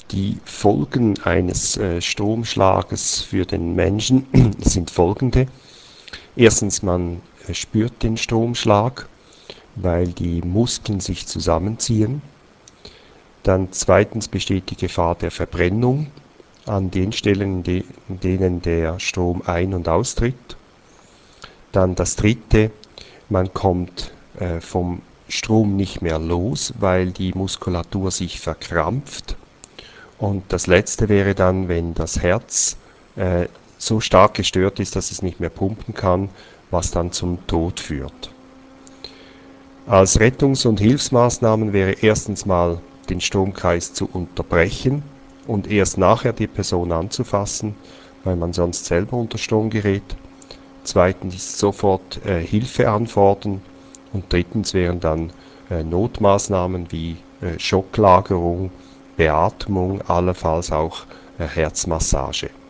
Die Folgen eines Stromschlages für den Menschen sind folgende. Erstens, man spürt den Stromschlag, weil die Muskeln sich zusammenziehen. Dann zweitens besteht die Gefahr der Verbrennung an den Stellen, in denen der Strom ein- und austritt. Dann das dritte, man kommt vom Strom nicht mehr los, weil die Muskulatur sich verkrampft. Und das letzte wäre dann, wenn das Herz so stark gestört ist, dass es nicht mehr pumpen kann, was dann zum Tod führt. Als Rettungs- und Hilfsmaßnahmen wäre erstens mal den Stromkreis zu unterbrechen und erst nachher die Person anzufassen, weil man sonst selber unter Strom gerät. Zweitens ist sofort Hilfe anfordern und drittens wären dann Notmaßnahmen wie Schocklagerung, Beatmung, allenfalls auch Herzmassage.